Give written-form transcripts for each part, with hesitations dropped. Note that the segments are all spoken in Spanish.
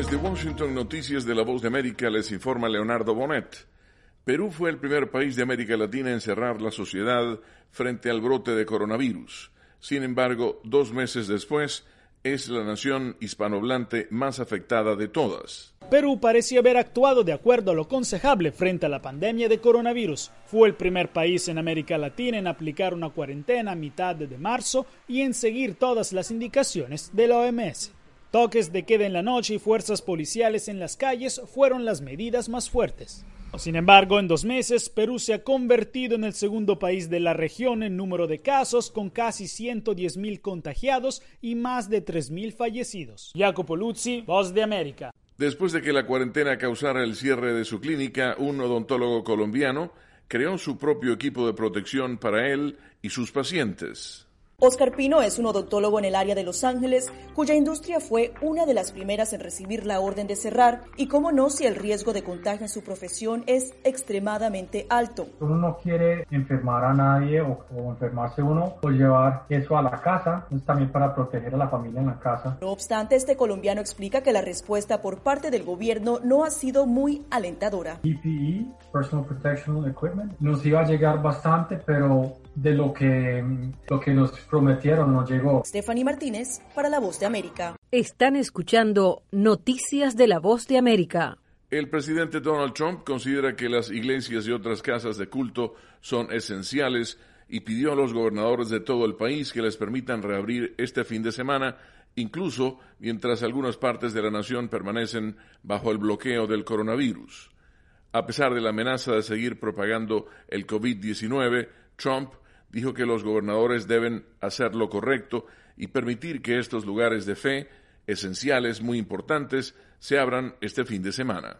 Desde Washington, Noticias de la Voz de América, les informa Leonardo Bonet. Perú fue el primer país de América Latina en cerrar la sociedad frente al brote de coronavirus. Sin embargo, 2 meses después, es la nación hispanohablante más afectada de todas. Perú parecía haber actuado de acuerdo a lo aconsejable frente a la pandemia de coronavirus. Fue el primer país en América Latina en aplicar una cuarentena a mitad de marzo y en seguir todas las indicaciones de la OMS. Toques de queda en la noche y fuerzas policiales en las calles fueron las medidas más fuertes. Sin embargo, en 2 meses, Perú se ha convertido en el segundo país de la región en número de casos, con casi 110.000 contagiados y más de 3.000 fallecidos. Jacopo Luzzi, Voz de América. Después de que la cuarentena causara el cierre de su clínica, un odontólogo colombiano creó su propio equipo de protección para él y sus pacientes. Oscar Pino es un odontólogo en el área de Los Ángeles, cuya industria fue una de las primeras en recibir la orden de cerrar, y cómo no si el riesgo de contagio en su profesión es extremadamente alto. Uno no quiere enfermar a nadie o enfermarse uno o llevar eso a la casa, entonces también para proteger a la familia en la casa. No obstante, este colombiano explica que la respuesta por parte del gobierno no ha sido muy alentadora. PPE, Personal Protection Equipment, nos iba a llegar bastante, pero de lo que nos prometieron no llegó. Stephanie Martínez, para La Voz de América. Están escuchando Noticias de La Voz de América. El presidente Donald Trump considera que las iglesias y otras casas de culto son esenciales y pidió a los gobernadores de todo el país que les permitan reabrir este fin de semana, incluso mientras algunas partes de la nación permanecen bajo el bloqueo del coronavirus. A pesar de la amenaza de seguir propagando el COVID-19, Trump dijo que los gobernadores deben hacer lo correcto y permitir que estos lugares de fe, esenciales, muy importantes, se abran este fin de semana.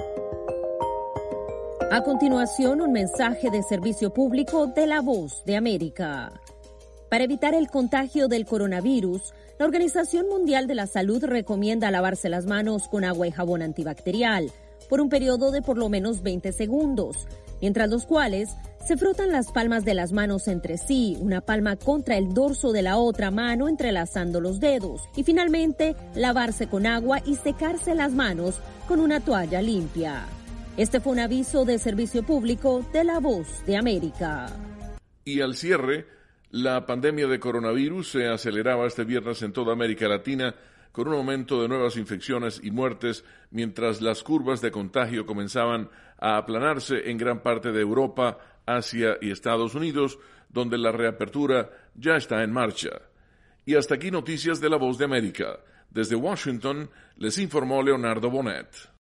A continuación, un mensaje de servicio público de La Voz de América. Para evitar el contagio del coronavirus, la Organización Mundial de la Salud recomienda lavarse las manos con agua y jabón antibacterial por un periodo de por lo menos 20 segundos, mientras los cuales se frotan las palmas de las manos entre sí, una palma contra el dorso de la otra mano entrelazando los dedos, y finalmente lavarse con agua y secarse las manos con una toalla limpia. Este fue un aviso de servicio público de La Voz de América. Y al cierre, la pandemia de coronavirus se aceleraba este viernes en toda América Latina, con un aumento de nuevas infecciones y muertes, mientras las curvas de contagio comenzaban a aplanarse en gran parte de Europa, Asia y Estados Unidos, donde la reapertura ya está en marcha. Y hasta aquí Noticias de La Voz de América. Desde Washington les informó Leonardo Bonet.